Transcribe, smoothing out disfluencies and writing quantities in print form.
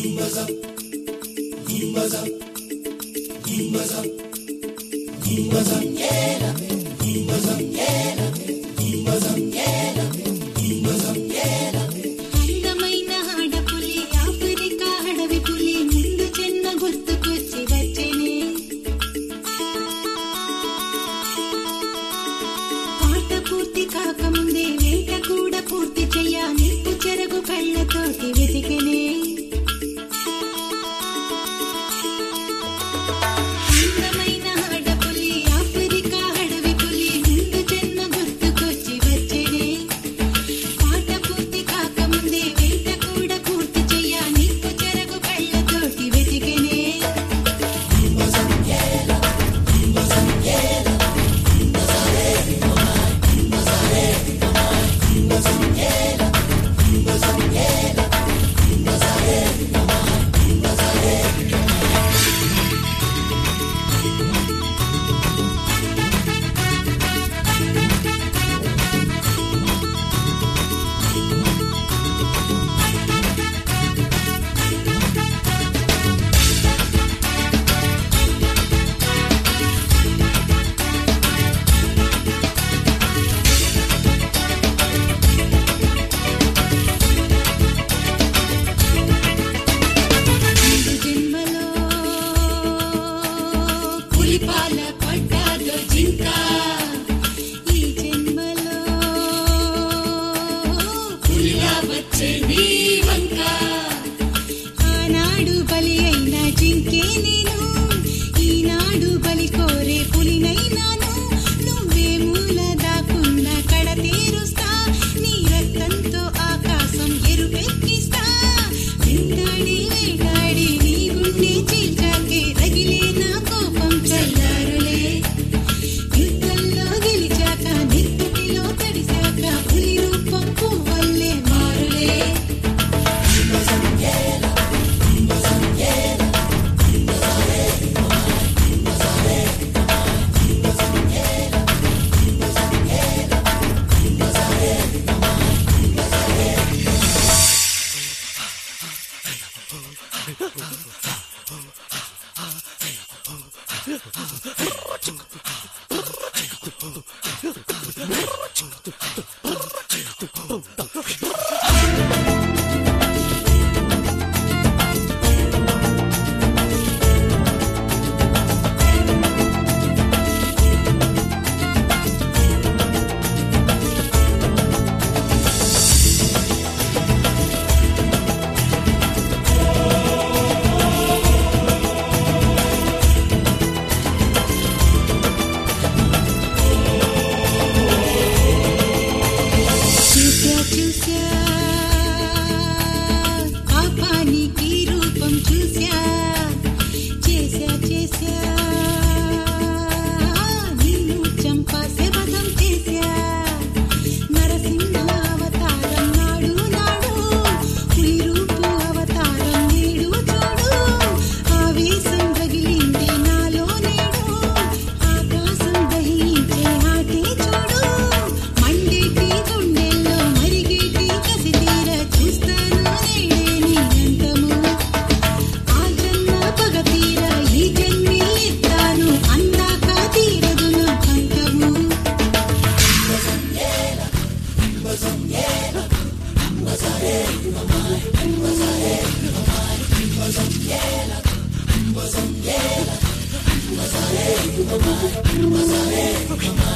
అందమైన ఆడపులి ఆఫ్రికా అడవి పులి ముందు చిన్న గుర్తుకొచ్చి వచ్చేనే పాట పూర్తి కాకముందే వేట కూడా పూర్తి చెయ్య నిప్పు చెరగు కళ్ళతోటి వెతికినే అందమైన ఆడపులి ఆఫ్రికా అడవి పులి ముందు చిన్న గుర్తుకొచ్చి వచ్చేనే పాట పూర్తి కాకముందే వేట కూడా పూర్తి చెయ్య నిప్పు చెరగు కళ్ళతోటి వెతికినే పులిపాల పడ్డాలో జింక ఈ జన్మలో పులిలా వచ్చే నీ వంక ఆనాడు బలి అయిన జింకే నేను ఈనాడు బలి కోరే పులినైనాను నువ్వే మూల దాకున్న కడ తీరుస్తా నీ రక్తంతో ఆకాశం ఎరుపెక్కిస్తా వెంటాడి వేటాడి నీ గుండె చీల్చాకే రగిలే నా కోపం చల్లారులే యుద్ధంలో గెలిచాక నిత్తుటిలో తడిశాక పులి రూపం పువ్వల్లే మారులే చూసా పాపానికి రూపం చూసా చేసా నిన్ను చంపా శపథం చేసా నరసింహ అవతారం నాడు పులి రూపు అవతారం నేడు చూడు ఆవేశం రగిలింది నాలో నేడు ఆకాశం దహించే ఆటే చూడు మండేటి గుండెల్లో మరిగేటి కసి తీర చూస్తాను నేడే నీ అంతము ఆ జన్మ పగ తీర ఈ జన్మే ఎత్తాను అందాక తీరదు నా పంతము Come on.